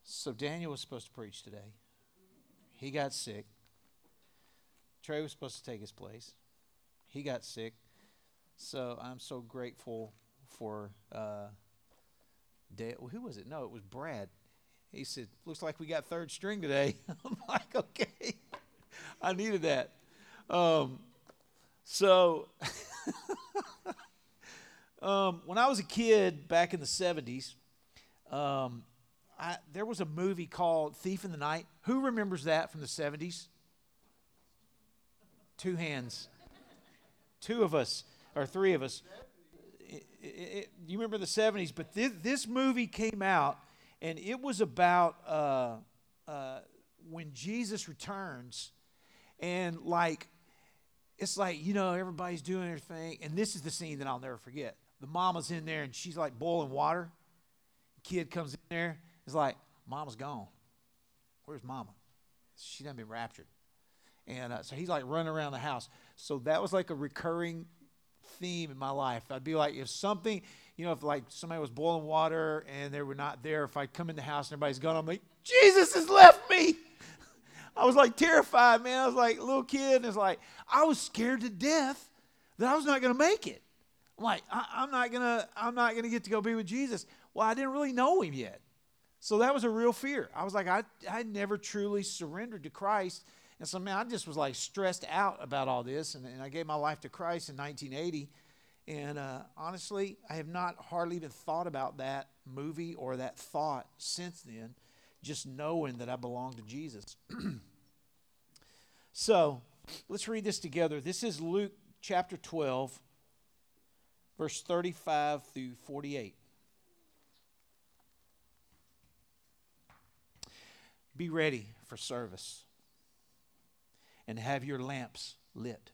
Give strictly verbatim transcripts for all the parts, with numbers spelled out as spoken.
So Daniel was supposed to preach today. He got sick. Trey was supposed to take his place. He got sick. So I'm so grateful for uh, Dale. Who was it? No, it was Brad. He said, looks like we got third string today. I'm like, okay. I needed that. Um, so um, when I was a kid back in the seventies, um, I, there was a movie called Thief in the Night. Who remembers that from the seventies? Two hands. Two of us, or three of us. It, it, it, you remember the seventies, but this, this movie came out, and it was about uh, uh, when Jesus returns, and like, it's like, you know, everybody's doing their thing, and this is the scene that I'll never forget. The mama's in there, and she's like boiling water. Kid comes in there, is like, Mama's gone. Where's Mama? She done been raptured. And uh, so he's like running around the house. So that was like a recurring theme in my life. I'd be like, if something, you know, if like somebody was boiling water and they were not there, if I come in the house and everybody's gone, I'm like, Jesus has left me. I was like terrified, man. I was like a little kid, and it's like, I was scared to death that I was not going to make it. I'm like, I, I'm not going to, I'm not going to get to go be with Jesus. Well, I didn't really know him yet. So that was a real fear. I was like, I, I never truly surrendered to Christ. And so, man, I just was like stressed out about all this. And, and I gave my life to Christ in nineteen eighty. And uh, honestly, I have not hardly even thought about that movie or that thought since then, just knowing that I belong to Jesus. So let's read this together. This is Luke chapter twelve, verse thirty-five through forty-eight. Be ready for service and have your lamps lit.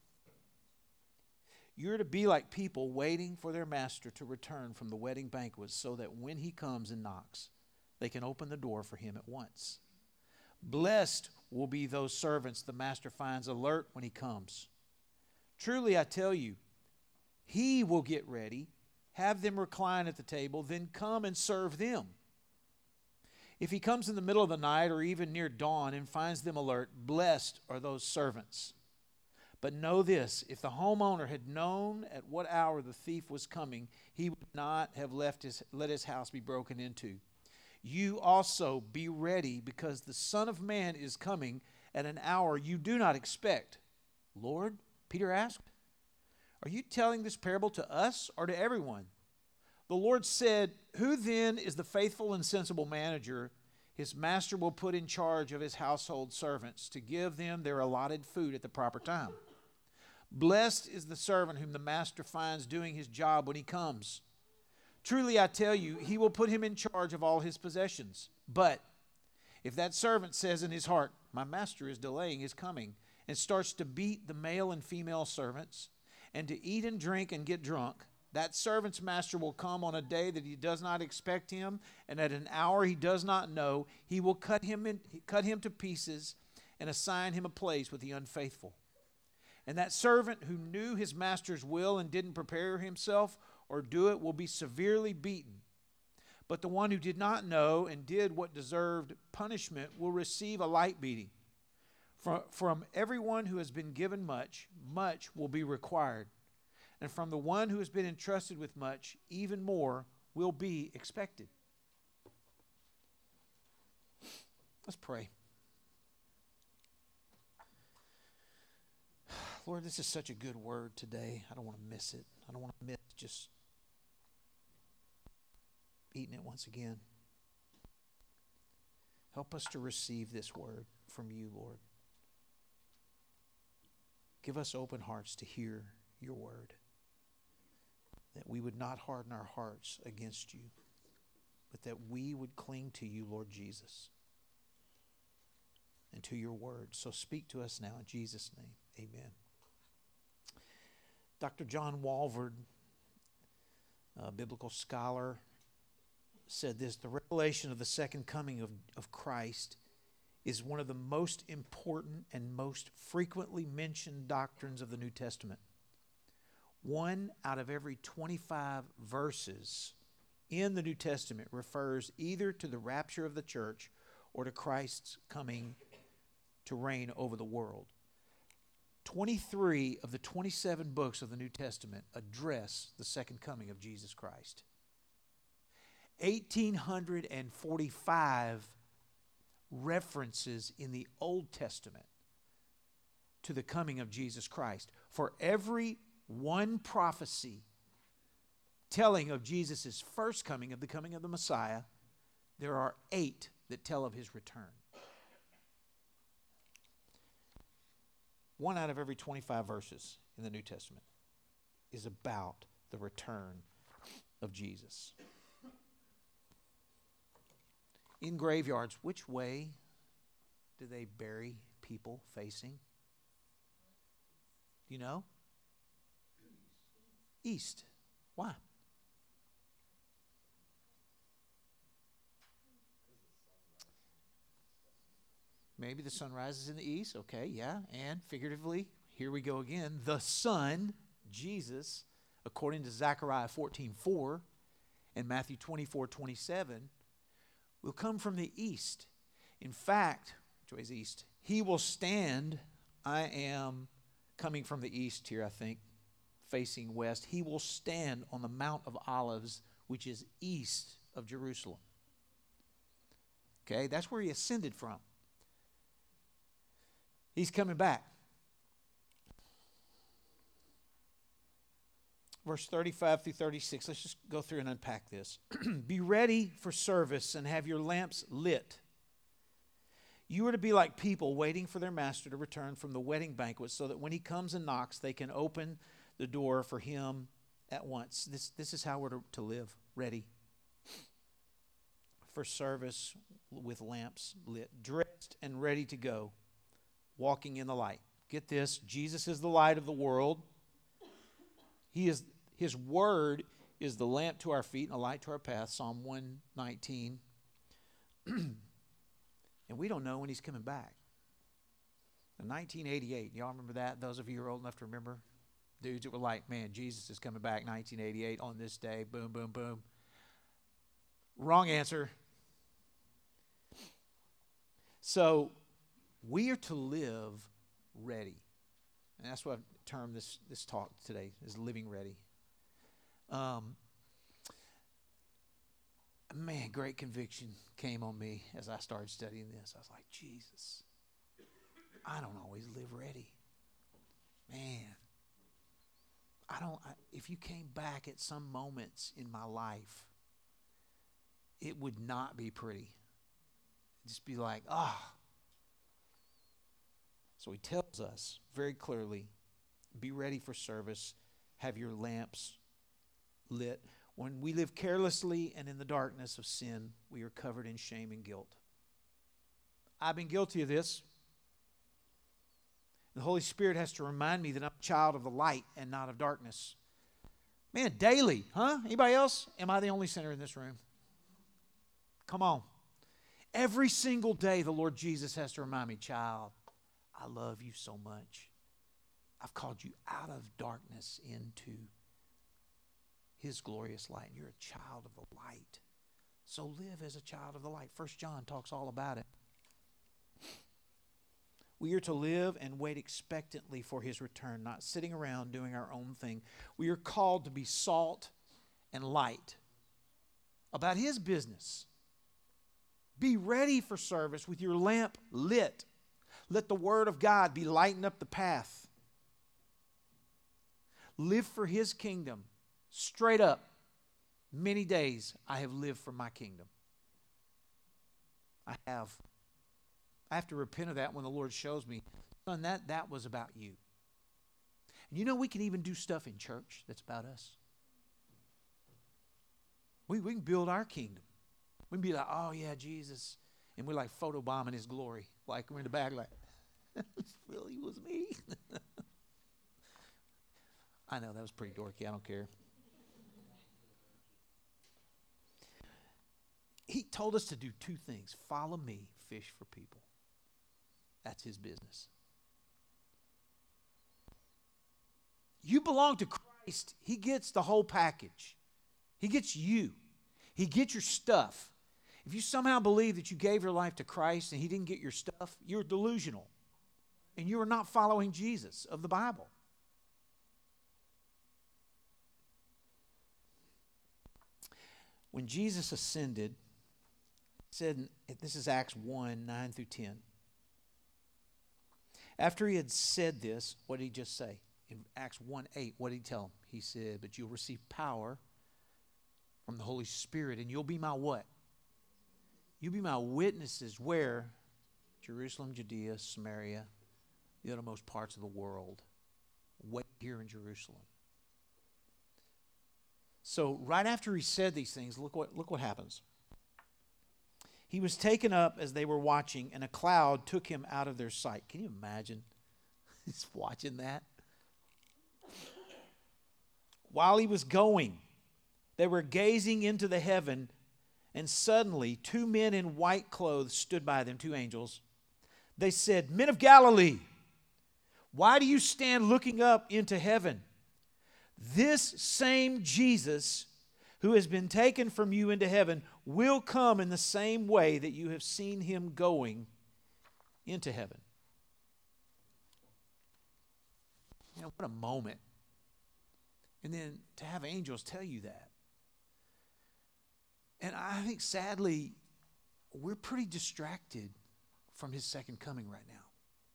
You're to be like people waiting for their master to return from the wedding banquet, so that when he comes and knocks, they can open the door for him at once. Blessed will be those servants the master finds alert when he comes. Truly, I tell you, he will get ready, have them recline at the table, then come and serve them. If he comes in the middle of the night or even near dawn and finds them alert, blessed are those servants. But know this, if the homeowner had known at what hour the thief was coming, he would not have left his, let his house be broken into. You also be ready, because the Son of Man is coming at an hour you do not expect. Lord, Peter asked, are you telling this parable to us or to everyone? The Lord said, who then is the faithful and sensible manager his master will put in charge of his household servants to give them their allotted food at the proper time? Blessed is the servant whom the master finds doing his job when he comes. Truly I tell you, he will put him in charge of all his possessions. But if that servant says in his heart, my master is delaying his coming, and starts to beat the male and female servants, and to eat and drink and get drunk, that servant's master will come on a day that he does not expect him, and at an hour he does not know. He will cut him in, cut him to pieces and assign him a place with the unfaithful. And that servant who knew his master's will and didn't prepare himself or do it will be severely beaten. But the one who did not know and did what deserved punishment will receive a light beating. From, from everyone who has been given much, much will be required. And from the one who has been entrusted with much, even more will be expected. Let's pray. Lord, this is such a good word today. I don't want to miss it. I don't want to miss just eating it once again. Help us to receive this word from you, Lord. Give us open hearts to hear your word, that we would not harden our hearts against you, but that we would cling to you, Lord Jesus, and to your word. So speak to us now in Jesus' name. Amen. Doctor John Walvoord, a biblical scholar, said this: the revelation of the second coming of, of Christ is one of the most important and most frequently mentioned doctrines of the New Testament. One out of every twenty-five verses in the New Testament refers either to the rapture of the church or to Christ's coming to reign over the world. twenty-three of the twenty-seven books of the New Testament address the second coming of Jesus Christ. one thousand eight hundred forty-five references in the Old Testament to the coming of Jesus Christ. For every one prophecy telling of Jesus' first coming, of the coming of the Messiah, there are eight that tell of his return. One out of every twenty-five verses in the New Testament is about the return of Jesus. In graveyards, which way do they bury people facing? Do you know? East. Why? Maybe the sun rises in the east. Okay, yeah. And figuratively, here we go again. The Son, Jesus, according to Zechariah fourteen four and Matthew twenty-four twenty-seven, will come from the east. In fact, which way is east? He will stand. I am coming from the east here, I think, facing west. He will stand on the Mount of Olives, which is east of Jerusalem. Okay, that's where he ascended from. He's coming back. Verse thirty-five through thirty-six. Let's just go through and unpack this. Be ready for service and have your lamps lit. You are to be like people waiting for their master to return from the wedding banquet, so that when he comes and knocks, they can open the door for him at once. This, this is how we're to, to live. Ready for service with lamps lit. Dressed and ready to go. Walking in the light. Get this, Jesus is the light of the world. He is, his word is the lamp to our feet and a light to our path, Psalm one nineteen. And we don't know when he's coming back. In nineteen eighty-eight, y'all remember that? Those of you who are old enough to remember? Dudes that were like, man, Jesus is coming back nineteen eighty-eight on this day. Boom, boom, boom. Wrong answer. So, we are to live ready. And that's what I've termed this, this talk today, is living ready. Um, man, great conviction came on me as I started studying this. I was like, Jesus, I don't always live ready. Man, I don't, I, if you came back at some moments in my life, it would not be pretty. It'd just be like, ah. Oh. So he tells us very clearly, be ready for service, have your lamps lit. When we live carelessly and in the darkness of sin, we are covered in shame and guilt. I've been guilty of this. The Holy Spirit has to remind me that I'm a child of the light and not of darkness. Man, daily, huh? Anybody else? Am I the only sinner in this room? Come on. Every single day the Lord Jesus has to remind me, child, I love you so much. I've called you out of darkness into his glorious light. You're a child of the light. So live as a child of the light. First John talks all about it. We are to live and wait expectantly for his return, not sitting around doing our own thing. We are called to be salt and light about his business. Be ready for service with your lamp lit. Let the word of God be lighting up the path. Live for his kingdom. Straight up, many days I have lived for my kingdom. I have. I have to repent of that when the Lord shows me, son, that, that was about you. And you know, we can even do stuff in church that's about us. We, we can build our kingdom. We can be like, oh yeah, Jesus. And we're like photobombing his glory. Like we're in the back like, really was me? I know, that was pretty dorky. I don't care. He told us to do two things. Follow me, fish for people. That's his business. You belong to Christ. He gets the whole package. He gets you. He gets your stuff. If you somehow believe that you gave your life to Christ and He didn't get your stuff, you're delusional. And you are not following Jesus of the Bible. When Jesus ascended, it said, this is Acts one, nine through ten. After He had said this, what did He just say? In Acts one, eight, what did He tell them? He said, but you'll receive power from the Holy Spirit, and you'll be my what? You'll be my witnesses. Where? Jerusalem, Judea, Samaria, the uttermost parts of the world. Wait here in Jerusalem. So right after He said these things, look what, look what happens. He was taken up as they were watching, and a cloud took Him out of their sight. Can you imagine just watching that? While He was going, they were gazing into the heaven, and suddenly two men in white clothes stood by them, two angels. They said, Men of Galilee, why do you stand looking up into heaven? This same Jesus who has been taken from you into heaven will come in the same way that you have seen Him going into heaven. You know, what a moment. And then to have angels tell you that. And I think sadly, we're pretty distracted from His second coming right now.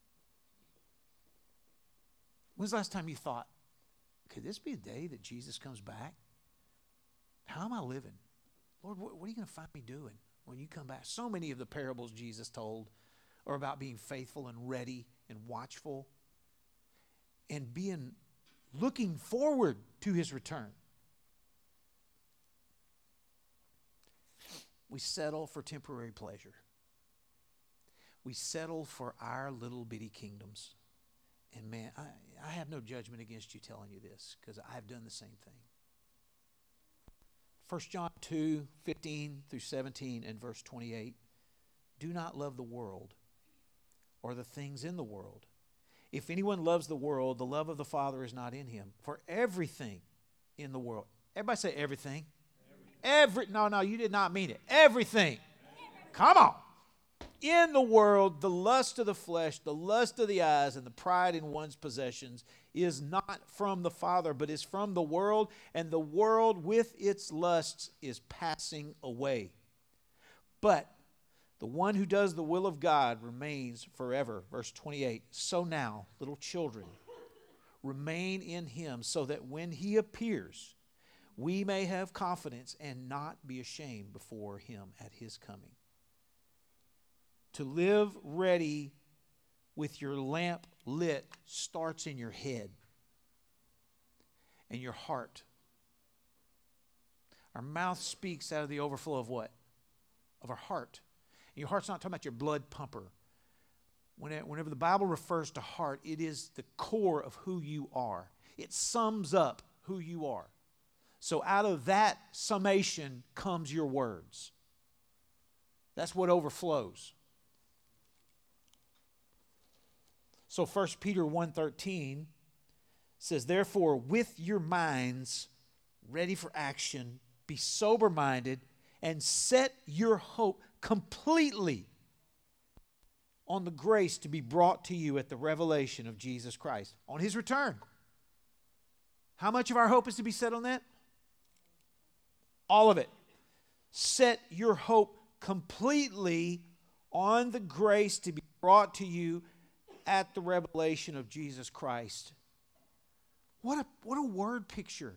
When's the last time you thought, could this be the day that Jesus comes back? How am I living? Lord, what, what are you going to find me doing when you come back? So many of the parables Jesus told are about being faithful and ready and watchful and being looking forward to His return. We settle for temporary pleasure. We settle for our little bitty kingdoms. And man, I, I have no judgment against you telling you this, because I've done the same thing. First John two, fifteen through seventeen and verse twenty-eight. Do not love the world or the things in the world. If anyone loves the world, the love of the Father is not in him. For everything in the world. Everybody say everything. Every, no, no, you did not mean it. Everything. Come on. In the world, the lust of the flesh, the lust of the eyes, and the pride in one's possessions is not from the Father, but is from the world, and the world with its lusts is passing away. But the one who does the will of God remains forever. Verse twenty-eight. So now, little children, remain in Him, so that when He appears, we may have confidence and not be ashamed before Him at His coming. To live ready with your lamp lit starts in your head and your heart. Our mouth speaks out of the overflow of what? Of our heart. And your heart's not talking about your blood pumper. Whenever the Bible refers to heart, it is the core of who you are. It sums up who you are. So out of that summation comes your words. That's what overflows. So First Peter one thirteen says, therefore, with your minds ready for action, be sober-minded, and set your hope completely on the grace to be brought to you at the revelation of Jesus Christ, on His return. How much of our hope is to be set on that? All of it. Set your hope completely on the grace to be brought to you at the revelation of Jesus Christ. What a, what a word picture.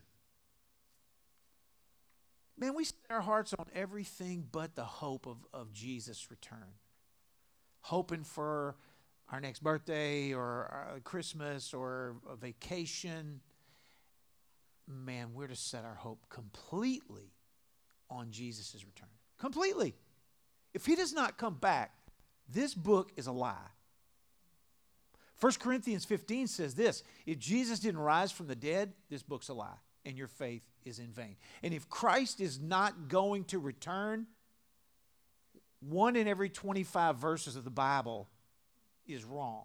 Man, we set our hearts on everything but the hope of, of Jesus' return. Hoping for our next birthday or our Christmas or a vacation. Man, we're to set our hope completely on Jesus' return. Completely. If He does not come back, this book is a lie. First Corinthians fifteen says this, if Jesus didn't rise from the dead, this book's a lie, and your faith is in vain. And if Christ is not going to return, one in every twenty-five verses of the Bible is wrong.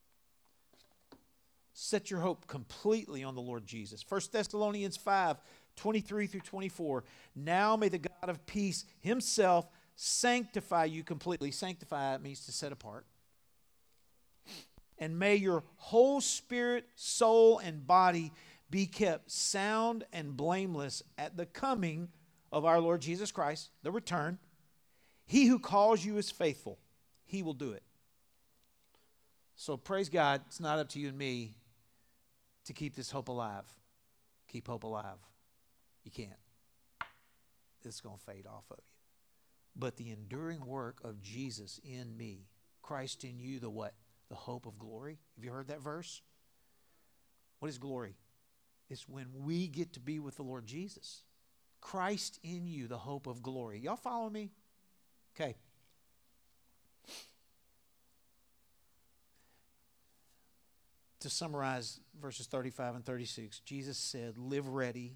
Set your hope completely on the Lord Jesus. First Thessalonians five twenty-three through twenty-four. Now may the God of peace himself sanctify you completely. Sanctify means to set apart. And may your whole spirit, soul, and body be kept sound and blameless at the coming of our Lord Jesus Christ, the return. He who calls you is faithful. He will do it. So praise God, it's not up to you and me to keep this hope alive. Keep hope alive. You can't. It's going to fade off of you. But the enduring work of Jesus in me, Christ in you, the what? The hope of glory. Have you heard that verse? What is glory? It's when we get to be with the Lord Jesus. Christ in you, the hope of glory. Y'all follow me? Okay. To summarize verses thirty-five and thirty-six, Jesus said, live ready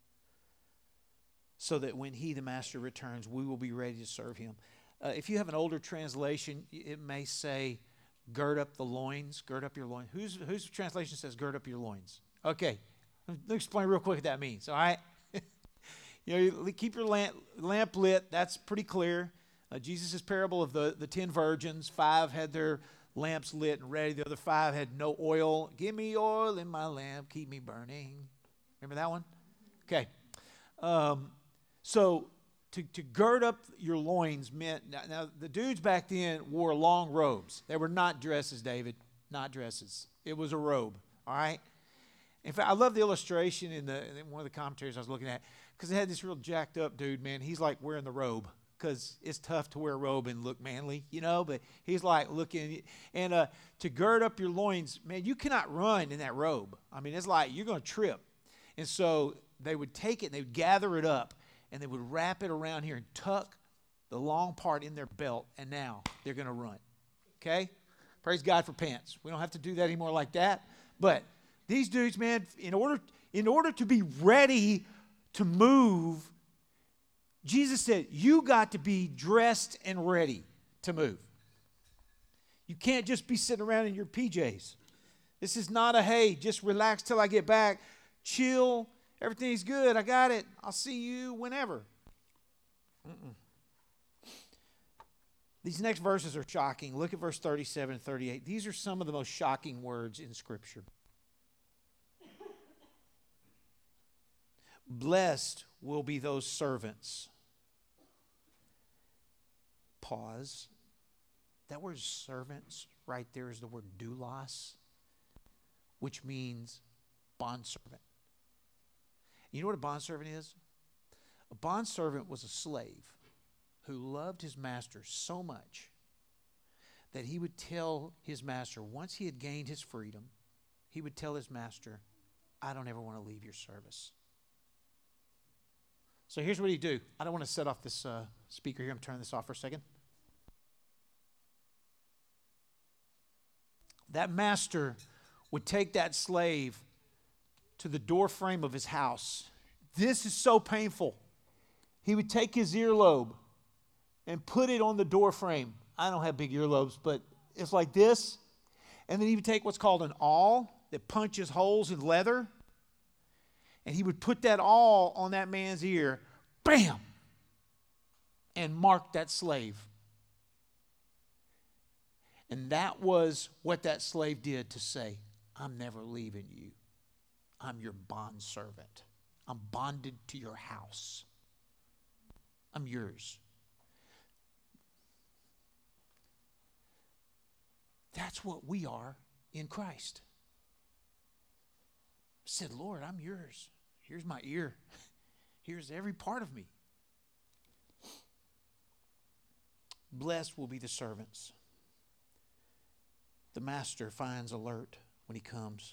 so that when he, the master, returns, we will be ready to serve him. Uh, if you have an older translation, it may say, gird up the loins, gird up your loins. Whose, whose translation says gird up your loins? Okay, let me explain real quick what that means, all right? You know, you keep your lamp, lamp lit, that's pretty clear. Uh, Jesus' parable of the, the ten virgins, five had their lamps lit and ready. The other five had no oil. Give me oil in my lamp. Keep me burning. Remember that one? Okay. Um, so to, to gird up your loins meant, now, now the dudes back then wore long robes. They were not dresses, David. Not dresses. It was a robe. All right? In fact, I love the illustration in, the, in one of the commentaries I was looking at because it had this real jacked up dude, man. He's like wearing the robe. Because it's tough to wear a robe and look manly, you know, but he's like looking, and uh, to gird up your loins, man, you cannot run in that robe. I mean, it's like you're going to trip. And so they would take it and they would gather it up and they would wrap it around here and tuck the long part in their belt, and now they're going to run. Okay? Praise God for pants. We don't have to do that anymore like that. But these dudes, man, in order, in order to be ready to move, Jesus said, you got to be dressed and ready to move. You can't just be sitting around in your P Js. This is not a, hey, just relax till I get back. Chill. Everything's good. I got it. I'll see you whenever. Mm-mm. These next verses are shocking. Look at verse thirty-seven and thirty-eight. These are some of the most shocking words in Scripture. Blessed will be those servants. Pause. That word servants right there is the word doulos, which means bondservant. You know what a bondservant is? A bondservant was a slave who loved his master so much that he would tell his master, once he had gained his freedom, he would tell his master, I don't ever want to leave your service. So here's what he'd do. I don't want to set off this uh, speaker here. I'm turning this off for a second. That master would take that slave to the door frame of his house. This is so painful. He would take his earlobe and put it on the door frame. I don't have big earlobes, but it's like this. And then he would take what's called an awl that punches holes in leather. And he would put that awl on that man's ear, bam, and mark that slave. And that was what that slave did to say, I'm never leaving you. I'm your bondservant. I'm bonded to your house. I'm yours. That's what we are in Christ. I said, Lord, I'm yours. Here's my ear. Here's every part of me. Blessed will be the servants. The master finds alert when he comes.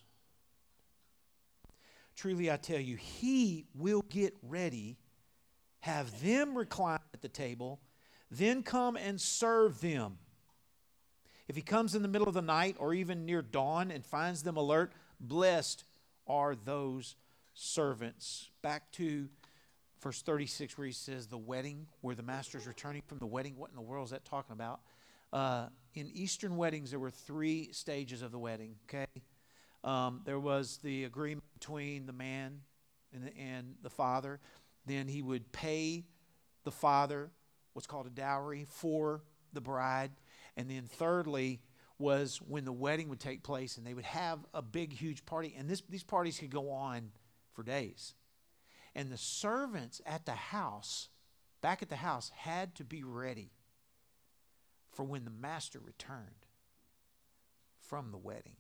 Truly, I tell you, he will get ready, have them recline at the table, then come and serve them. If he comes in the middle of the night or even near dawn and finds them alert, blessed are those servants. Back to verse thirty-six where he says the wedding, where the master's returning from the wedding. What in the world is that talking about? Uh, in Eastern weddings, there were three stages of the wedding, okay? Um, there was the agreement between the man and, and the father. Then he would pay the father what's called a dowry for the bride. And then thirdly was when the wedding would take place and they would have a big, huge party. And this, these parties could go on for days. And the servants at the house, back at the house, had to be ready for when the master returned from the wedding.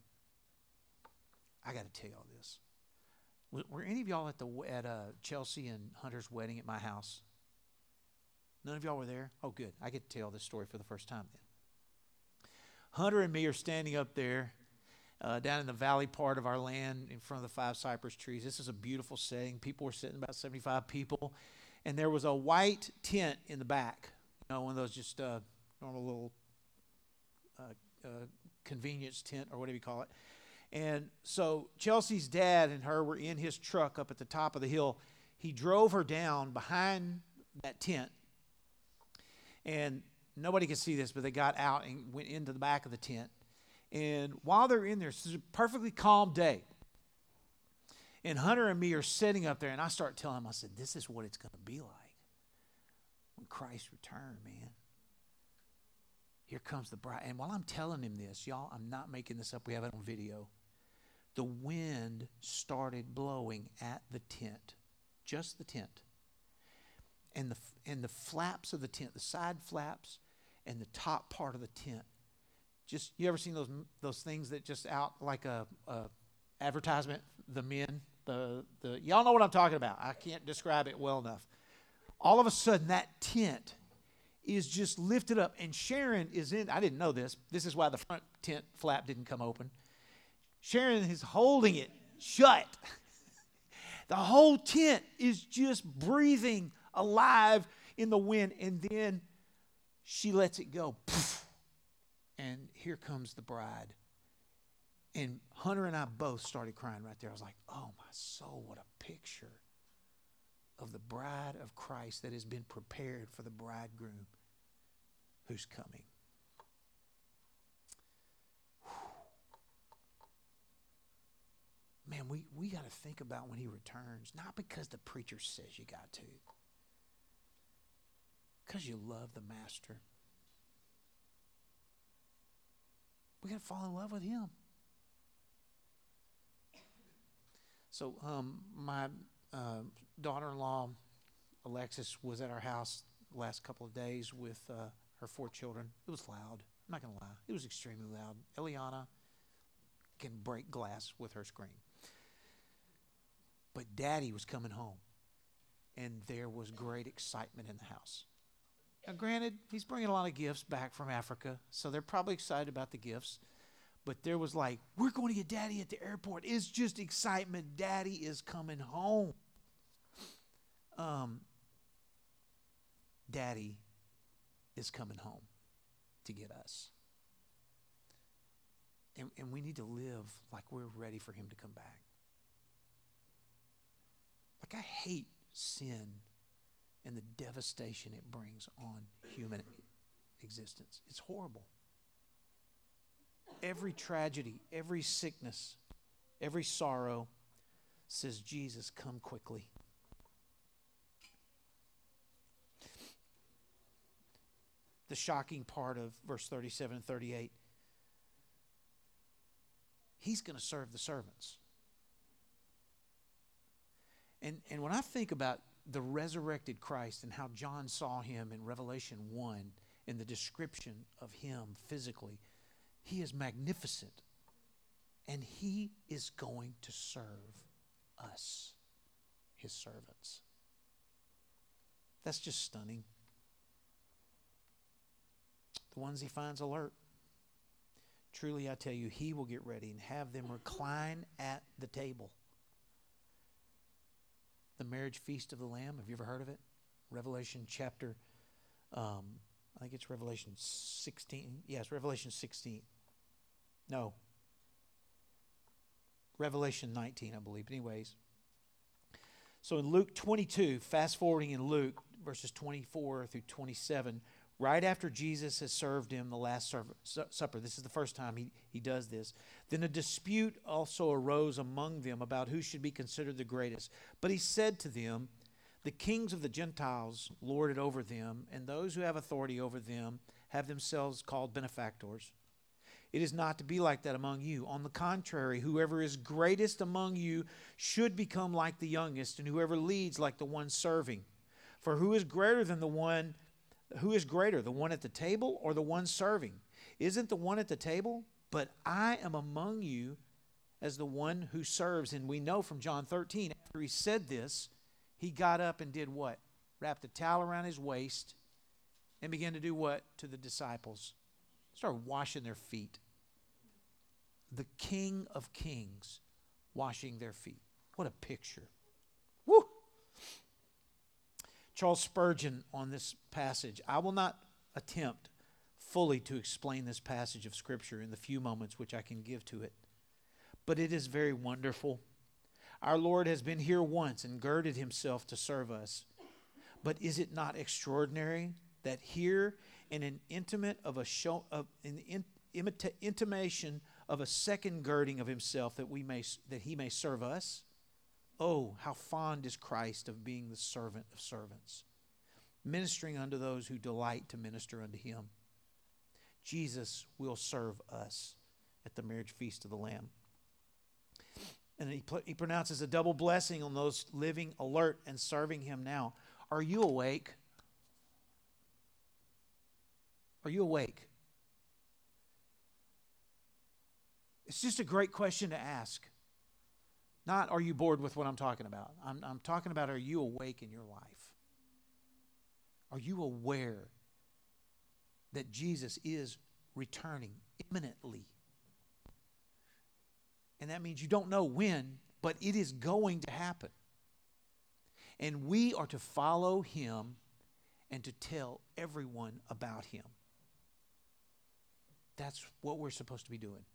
I got to tell you all this. Were any of y'all at the at uh, Chelsea and Hunter's wedding at my house? None of y'all were there? Oh, good. I get to tell this story for the first time then. Hunter and me are standing up there uh, down in the valley part of our land in front of the five cypress trees. This is a beautiful setting. People were sitting, about seventy-five people. And there was a white tent in the back. You know, one of those just uh, normal little uh, uh, convenience tent or whatever you call it. And so Chelsea's dad and her were in his truck up at the top of the hill. He drove her down behind that tent. And nobody could see this, but they got out and went into the back of the tent. And while they're in there, this is a perfectly calm day. And Hunter and me are sitting up there, and I start telling him, I said, this is what it's going to be like when Christ returns, man. Here comes the bride. And while I'm telling him this, y'all, I'm not making this up. We have it on video. The wind started blowing at the tent, just the tent. And the and the flaps of the tent, the side flaps and the top part of the tent. Just, you ever seen those those things that just out like a, a advertisement, the men, the the y'all know what I'm talking about. I can't describe it well enough. All of a sudden that tent is just lifted up, and Sharon is in. I didn't know this. This is why the front tent flap didn't come open. Sharon is holding it shut. The whole tent is just breathing alive in the wind, and then she lets it go. And here comes the bride. And Hunter and I both started crying right there. I was like, oh my soul, what a picture of the bride of Christ that has been prepared for the bridegroom who's coming. Man, we, we got to think about when he returns, not because the preacher says you got to, because you love the master. We got to fall in love with him. So um, my uh, daughter-in-law, Alexis, was at our house the last couple of days with uh, her four children. It was loud. I'm not going to lie. It was extremely loud. Eliana can break glass with her scream. But Daddy was coming home, and there was great excitement in the house. Now, granted, he's bringing a lot of gifts back from Africa, so they're probably excited about the gifts. But there was like, we're going to get Daddy at the airport. It's just excitement. Daddy is coming home. Um, Daddy is coming home to get us. And, and we need to live like we're ready for him to come back. Like, I hate sin and the devastation it brings on human existence. It's horrible. Every tragedy, every sickness, every sorrow says, Jesus, come quickly. The shocking part of verse thirty-seven and thirty-eight, he's going to serve the servants. And, and when I think about the resurrected Christ and how John saw him in Revelation one, in the description of him physically, he is magnificent. And he is going to serve us, his servants. That's just stunning. The ones he finds alert. Truly, I tell you, he will get ready and have them recline at the table. The marriage feast of the Lamb. Have you ever heard of it? Revelation chapter, um, I think it's Revelation sixteen. Yes, Revelation sixteen. No. Revelation nineteen, I believe. But anyways. So in Luke twenty-two, fast forwarding in Luke, verses twenty-four through twenty-seven, right after Jesus has served him the Last Supper. This is the first time he, he does this. Then a dispute also arose among them about who should be considered the greatest. But he said to them, the kings of the Gentiles lord it over them, and those who have authority over them have themselves called benefactors. It is not to be like that among you. On the contrary, whoever is greatest among you should become like the youngest, and whoever leads like the one serving. For who is greater than the one, who is greater, the one at the table or the one serving? Isn't the one at the table? But I am among you as the one who serves. And we know from John thirteen, after he said this, he got up and did what? Wrapped a towel around his waist and began to do what to the disciples? Started washing their feet. The King of Kings washing their feet. What a picture. Woo! Charles Spurgeon on this passage. I will not attempt fully to explain this passage of Scripture in the few moments which I can give to it, but it is very wonderful. Our Lord has been here once and girded himself to serve us. But is it not extraordinary that here in an intimate of a show of an in, imita, intimation of a second girding of himself that we may that he may serve us? Oh, how fond is Christ of being the servant of servants, ministering unto those who delight to minister unto him. Jesus will serve us at the marriage feast of the Lamb. And he, he pronounces a double blessing on those living alert and serving him now. Are you awake? Are you awake? It's just a great question to ask. Not, are you bored with what I'm talking about? I'm, I'm talking about, are you awake in your life? Are you aware that Jesus is returning imminently? And that means you don't know when, but it is going to happen. And we are to follow him and to tell everyone about him. That's what we're supposed to be doing.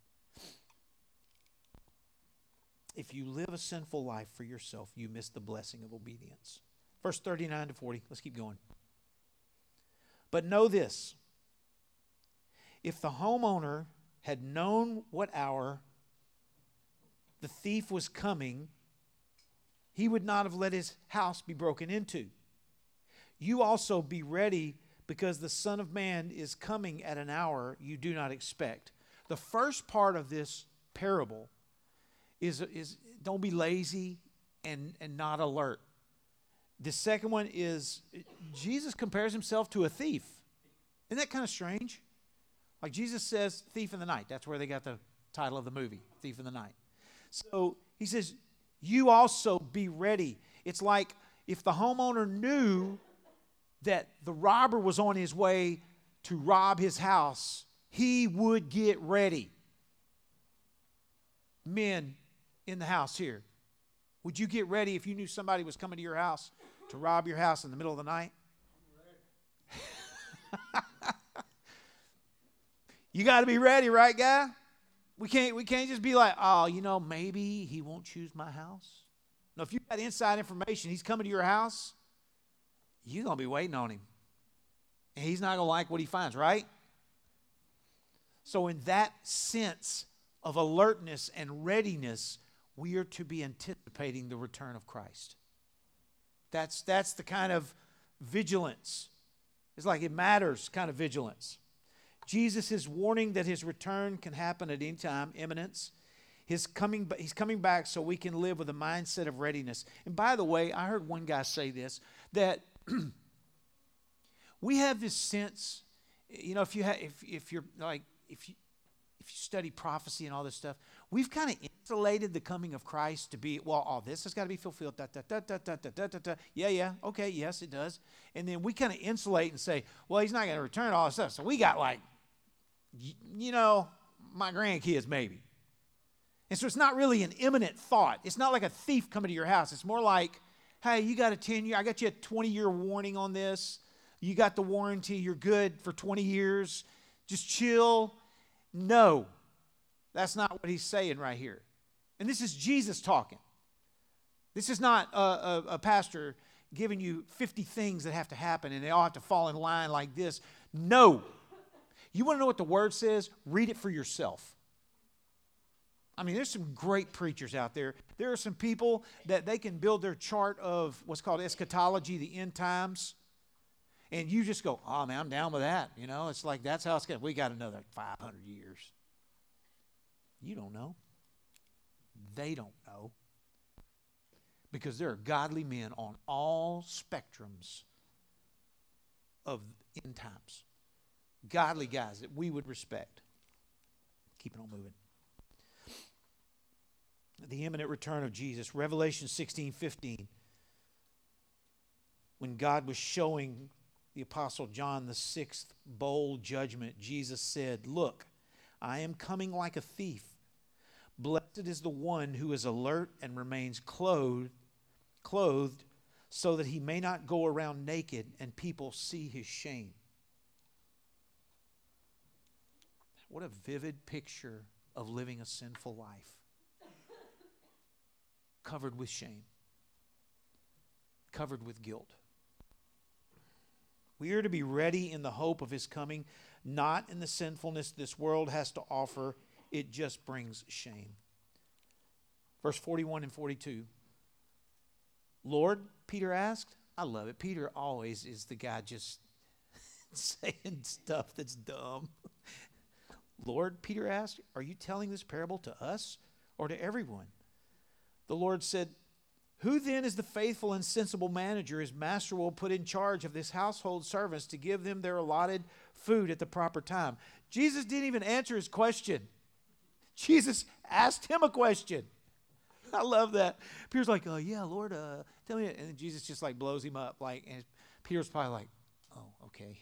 If you live a sinful life for yourself, you miss the blessing of obedience. Verse thirty-nine to forty. Let's keep going. But know this. If the homeowner had known what hour the thief was coming, he would not have let his house be broken into. You also be ready, because the Son of Man is coming at an hour you do not expect. The first part of this parable is, is don't be lazy and, and not alert. The second one is Jesus compares himself to a thief. Isn't that kind of strange? Like Jesus says, thief in the night. That's where they got the title of the movie, Thief in the Night. So he says, you also be ready. It's like if the homeowner knew that the robber was on his way to rob his house, he would get ready. Men in the house here, would you get ready if you knew somebody was coming to your house to rob your house in the middle of the night? You got to be ready, right, guy? We can't, we can't just be like, oh, you know, maybe he won't choose my house. No, if you've got inside information, he's coming to your house, you're going to be waiting on him. And he's not going to like what he finds, right? So in that sense of alertness and readiness, we are to be anticipating the return of Christ. That's, that's the kind of vigilance. It's like it matters kind of vigilance. Jesus is warning that his return can happen at any time, imminence. His coming, he's coming back so we can live with a mindset of readiness. And by the way, I heard one guy say this, that we have this sense, you know, if you have, if if you're like, if you if you study prophecy and all this stuff, we've kind of insulated the coming of Christ to be, well, all this has got to be fulfilled. Da, da, da, da, da, da, da, da. Yeah, yeah, okay, yes, it does. And then we kind of insulate and say, well, he's not going to return all this stuff. So we got like, you know, my grandkids maybe. And so it's not really an imminent thought. It's not like a thief coming to your house. It's more like, hey, you got a ten-year, I got you a twenty-year warning on this. You got the warranty. You're good for twenty years. Just chill. No, that's not what he's saying right here. And this is Jesus talking. This is not a, a, a pastor giving you fifty things that have to happen and they all have to fall in line like this. No. You want to know what the Word says? Read it for yourself. I mean, there's some great preachers out there. There are some people that they can build their chart of what's called eschatology, the end times. And you just go, oh, man, I'm down with that. You know, it's like, that's how it's going. We got another five hundred years. You don't know. They don't know. Because there are godly men on all spectrums of end times. Godly guys that we would respect. Keep it on moving. The imminent return of Jesus. Revelation sixteen fifteen. When God was showing the Apostle John the sixth bowl judgment, Jesus said, look, I am coming like a thief. Blessed is the one who is alert and remains clothed, clothed so that he may not go around naked and people see his shame. What a vivid picture of living a sinful life. Covered with shame. Covered with guilt. We are to be ready in the hope of his coming, not in the sinfulness this world has to offer. It just brings shame. Verse forty-one and forty-two. Lord, Peter asked. I love it. Peter always is the guy just saying stuff that's dumb. Lord, Peter asked, are you telling this parable to us or to everyone? The Lord said, who then is the faithful and sensible manager his master will put in charge of this household servants to give them their allotted food at the proper time? Jesus didn't even answer his question. Jesus asked him a question. I love that. Peter's like, oh, yeah, Lord, uh, tell me. And Jesus just like blows him up. Like, and Peter's probably like, oh, okay.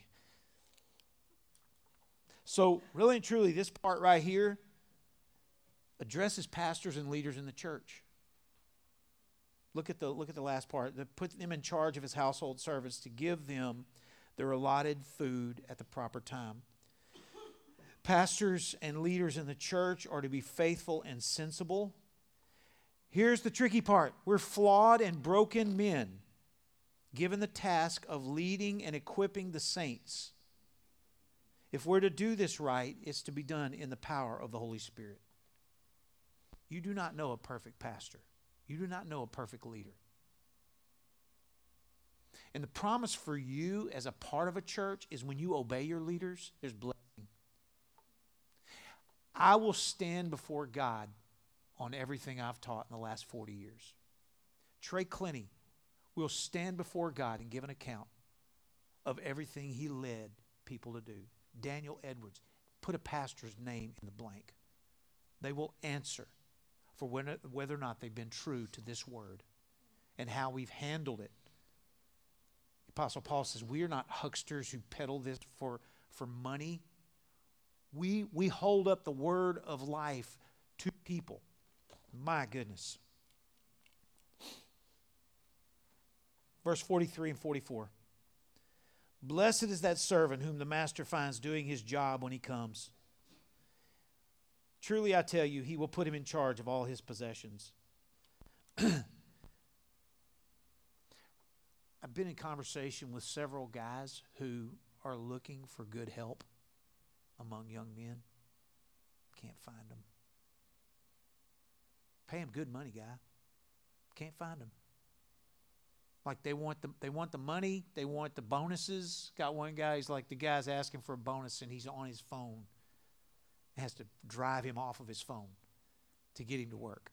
So really and truly, this part right here addresses pastors and leaders in the church. Look at the look at the last part. That put them in charge of his household servants to give them their allotted food at the proper time. Pastors and leaders in the church are to be faithful and sensible. Here's the tricky part. We're flawed and broken men, given the task of leading and equipping the saints. If we're to do this right, it's to be done in the power of the Holy Spirit. You do not know a perfect pastor. You do not know a perfect leader. And the promise for you as a part of a church is when you obey your leaders, there's blessing. I will stand before God on everything I've taught in the last forty years. Trey Clenny will stand before God and give an account of everything he led people to do. Daniel Edwards, put a pastor's name in the blank. They will answer for whether or not they've been true to this word and how we've handled it. Apostle Paul says, we are not hucksters who peddle this for, for money. We, we hold up the word of life to people. My goodness. Verse forty-three and forty-four. Blessed is that servant whom the master finds doing his job when he comes. Truly I tell you, he will put him in charge of all his possessions. I've been in conversation with several guys who are looking for good help among young men. Can't find them. Pay them good money, guy. Can't find them. Like they want the they want the money, they want the bonuses. Got one guy, he's like the guy's asking for a bonus and he's on his phone. It has to drive him off of his phone to get him to work.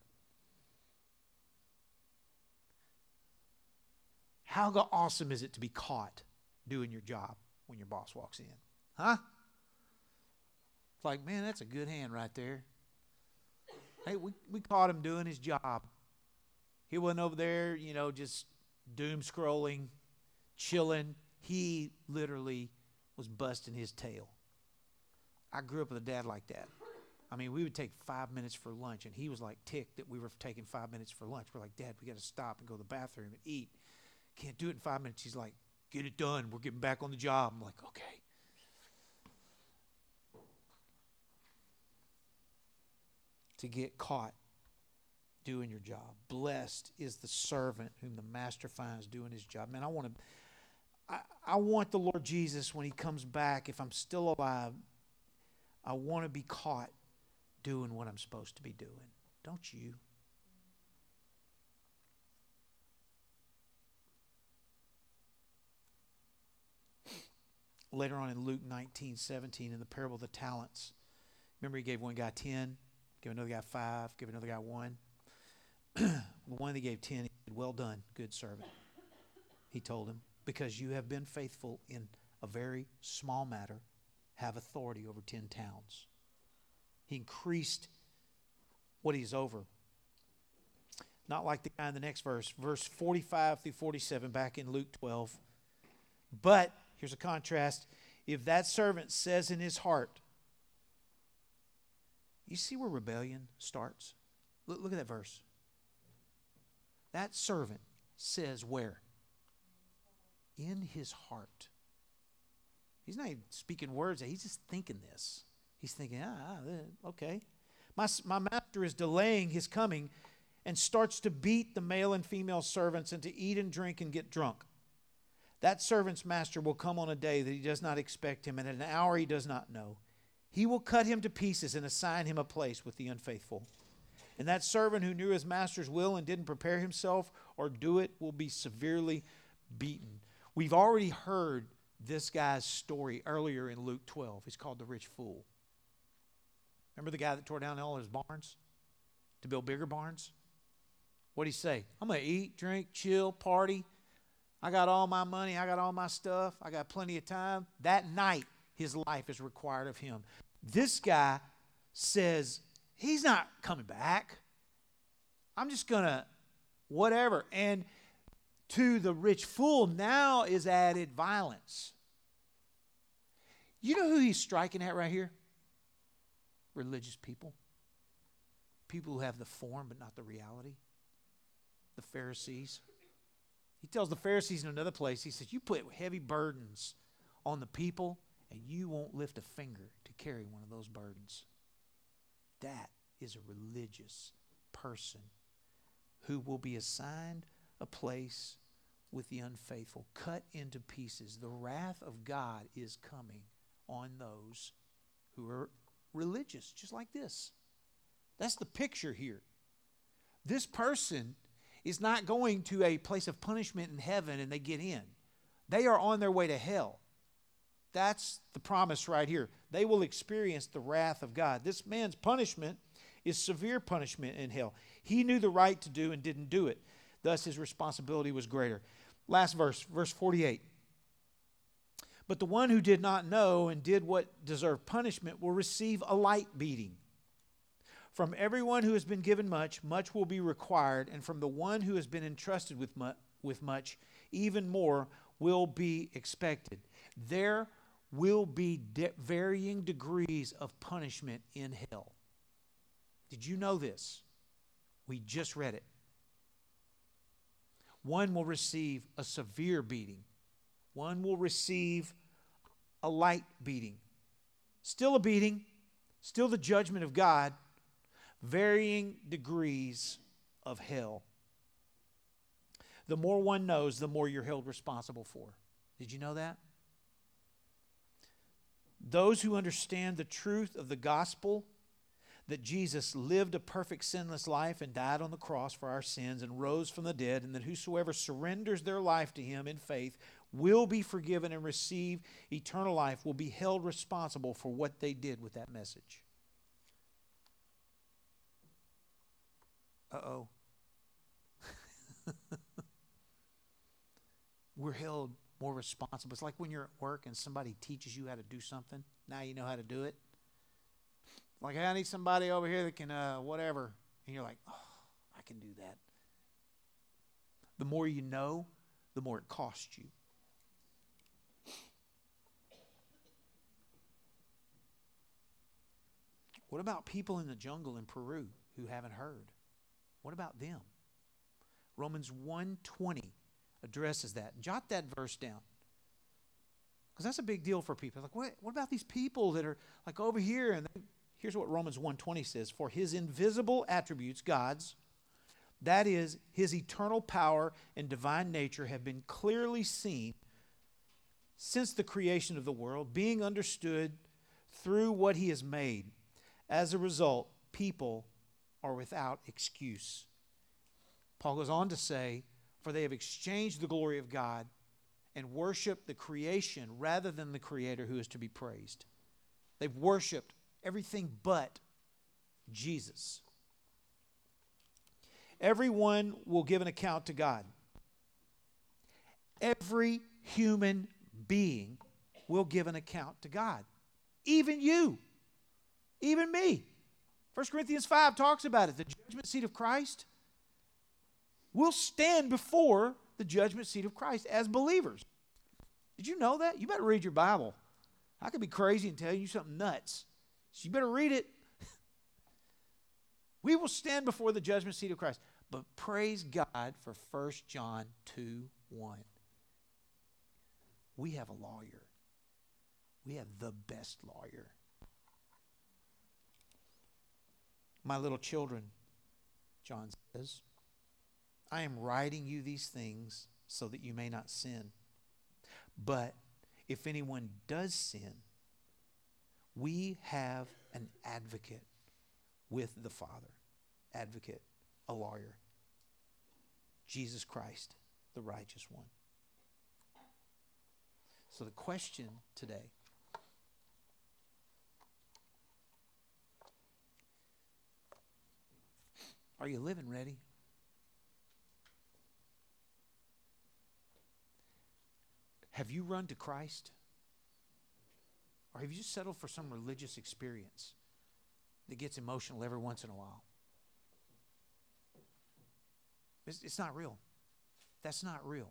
How awesome is it to be caught doing your job when your boss walks in? Huh? It's like, man, that's a good hand right there. Hey, we, we caught him doing his job. He wasn't over there, you know, just doom scrolling, chilling. He literally was busting his tail. I grew up with a dad like that. I mean, we would take five minutes for lunch, and he was like ticked that we were taking five minutes for lunch. We're like, Dad, we got to stop and go to the bathroom and eat. Can't do it in five minutes. He's like, get it done. We're getting back on the job. I'm like, okay. To get caught doing your job. Blessed is the servant whom the master finds doing his job. Man, I want to I, I want the Lord Jesus, when he comes back, if I'm still alive, I want to be caught doing what I'm supposed to be doing. Don't you? Later on in Luke nineteen seventeen, in the parable of the talents, remember he gave one guy ten, gave another guy five, gave another guy one. The one that gave ten, he said, "Well done, good servant," he told him, "because you have been faithful in a very small matter, have authority over ten towns." He increased what he's over. Not like the guy in the next verse, verse forty-five through forty-seven, back in Luke twelve. But, here's a contrast, if that servant says in his heart, you see where rebellion starts? Look, look at that verse. That servant says where? In his heart. He's not even speaking words. He's just thinking this. He's thinking, ah, okay. My, my master is delaying his coming and starts to beat the male and female servants and to eat and drink and get drunk. That servant's master will come on a day that he does not expect him and at an hour he does not know. He will cut him to pieces and assign him a place with the unfaithful. And that servant who knew his master's will and didn't prepare himself or do it will be severely beaten. We've already heard this guy's story earlier in Luke twelve. He's called the rich fool. Remember the guy that tore down all his barns to build bigger barns? What did he say? I'm going to eat, drink, chill, party. I got all my money. I got all my stuff. I got plenty of time. That night, his life is required of him. This guy says, he's not coming back. I'm just going to whatever. And to the rich fool now is added violence. You know who he's striking at right here? Religious people. People who have the form but not the reality. The Pharisees. He tells the Pharisees in another place, he says, you put heavy burdens on the people and you won't lift a finger to carry one of those burdens. That is a religious person who will be assigned a place with the unfaithful, cut into pieces. The wrath of God is coming on those who are religious, just like this. That's the picture here. This person is not going to a place of punishment in heaven and they get in. They are on their way to hell. That's the promise right here. They will experience the wrath of God. This man's punishment is severe punishment in hell. He knew the right to do and didn't do it. Thus his responsibility was greater. Last verse, verse forty-eight. But the one who did not know and did what deserved punishment will receive a light beating. From everyone who has been given much, much will be required, and from the one who has been entrusted with much, with much, even more will be expected. There will be de- varying degrees of punishment in hell. Did you know this? We just read it. One will receive a severe beating. One will receive a light beating. Still a beating, still the judgment of God, varying degrees of hell. The more one knows, the more you're held responsible for. Did you know that? Those who understand the truth of the gospel, that Jesus lived a perfect sinless life and died on the cross for our sins and rose from the dead, and that whosoever surrenders their life to him in faith will be forgiven and receive eternal life, will be held responsible for what they did with that message. Uh-oh. We're held more responsible. It's like when you're at work and somebody teaches you how to do something. Now you know how to do it. Like, hey, I need somebody over here that can, uh, whatever. And you're like, oh, I can do that. The more you know, the more it costs you. What about people in the jungle in Peru who haven't heard? What about them? Romans one twenty addresses that. Jot that verse down. Because that's a big deal for people. Like, what, what about these people that are like over here? And they, here's what Romans one twenty says. For his invisible attributes, God's, that is, his eternal power and divine nature have been clearly seen since the creation of the world, being understood through what he has made. As a result, people are without excuse. Paul goes on to say, for they have exchanged the glory of God and worshiped the creation rather than the Creator who is to be praised. They've worshiped everything but Jesus. Everyone will give an account to God. Every human being will give an account to God. Even you. Even me. First Corinthians five talks about it. The judgment seat of Christ. We'll stand before the judgment seat of Christ as believers. Did you know that? You better read your Bible. I could be crazy and tell you something nuts. So you better read it. We will stand before the judgment seat of Christ. But praise God for First John two one. We have a lawyer. We have the best lawyer. My little children, John says, I am writing you these things so that you may not sin. But if anyone does sin, we have an advocate with the Father. Advocate, a lawyer. Jesus Christ, the righteous one. So the question today, are you living ready? Have you run to Christ? Or have you just settled for some religious experience that gets emotional every once in a while? It's, it's not real. That's not real.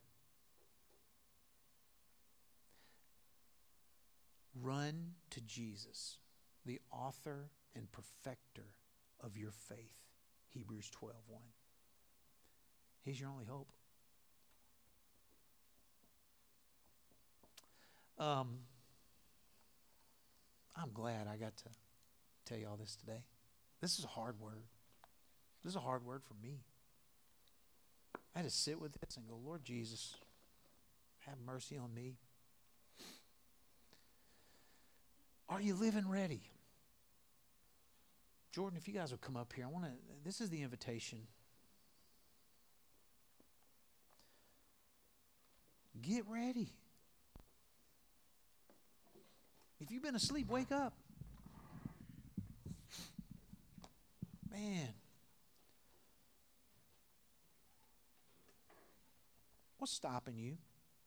Run to Jesus, the author and perfecter of your faith. Hebrews twelve one. He's your only hope. Um, I'm glad I got to tell you all this today. This is a hard word. This is a hard word for me. I had to sit with this and go, Lord Jesus, have mercy on me. Are you living ready? Jordan, if you guys would come up here, I want to, this is the invitation. Get ready. If you've been asleep, wake up. Man. What's stopping you?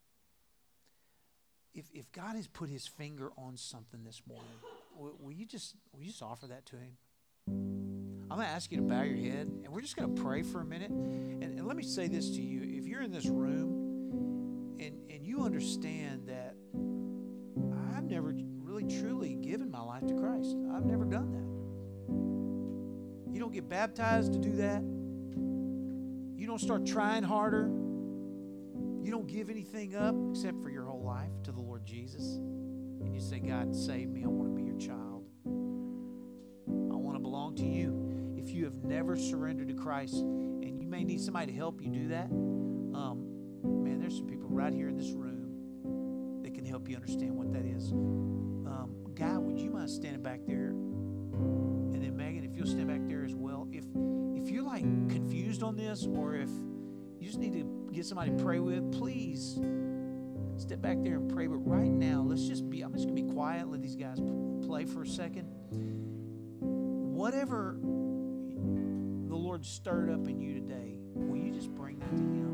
If if God has put his finger on something this morning, will, will you just will you just offer that to him? I'm going to ask you to bow your head, and we're just going to pray for a minute. And, and let me say this to you. If you're in this room and, and you understand that I've never really truly given my life to Christ. I've never done that. You don't get baptized to do that. You don't start trying harder. You don't give anything up except for your whole life to the Lord Jesus. And you say, God, save me. I want to be your child. I want to belong to you. If you have never surrendered to Christ, and you may need somebody to help you do that, um, man, there's some people right here in this room that can help you understand what that is. Um, Guy, would you mind standing back there? And then Megan, if you'll stand back there as well. If if you're like confused on this, or if you just need to get somebody to pray with, please step back there and pray. But right now, let's just be, I'm just going to be quiet, let these guys play for a second. Whatever the Lord stirred up in you today, will you just bring that to him?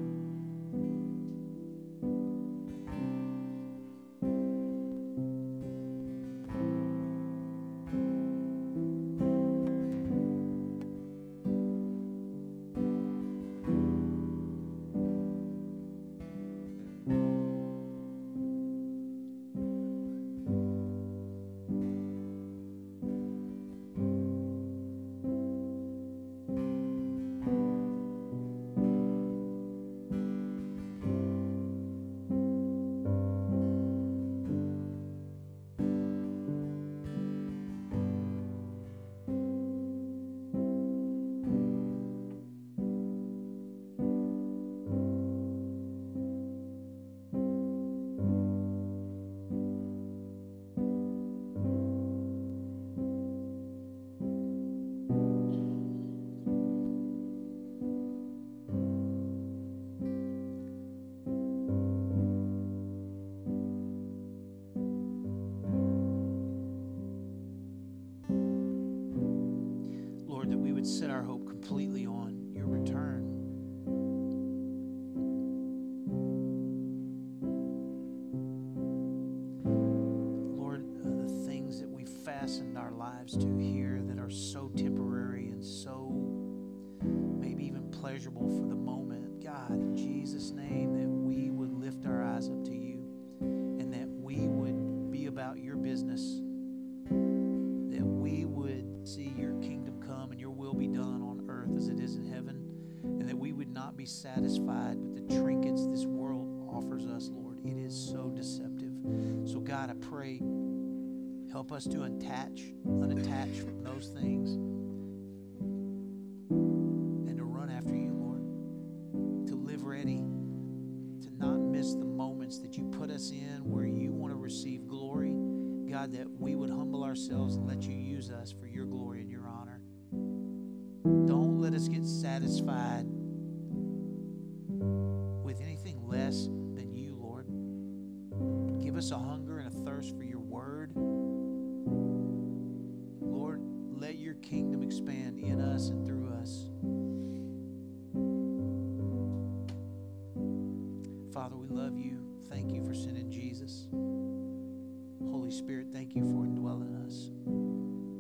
would set our hope completely on your return. Lord, uh, the things that we fastened our lives to here that are so temporary and so maybe even pleasurable for the moment, God, in Jesus' name, that we would lift our eyes up to you and that we would be about your business, that we would see your kingdom come and your will be done on earth as it is in heaven, and that we would not be satisfied with the trinkets this world offers us, Lord. It is so deceptive. So God, I pray, help us to unattach, unattach from those things and to run after you, Lord, to live ready, to not miss the moments that you put us in where you want to receive glory. God, that we would humble ourselves and let you use us for your glory and your honor. Don't let us get satisfied with anything less than you, Lord. Give us a hunger and a thirst for your word. Lord, let your kingdom expand in us and through us. Father, we love you. Thank you for sending Jesus. Holy Spirit, thank you for indwelling us.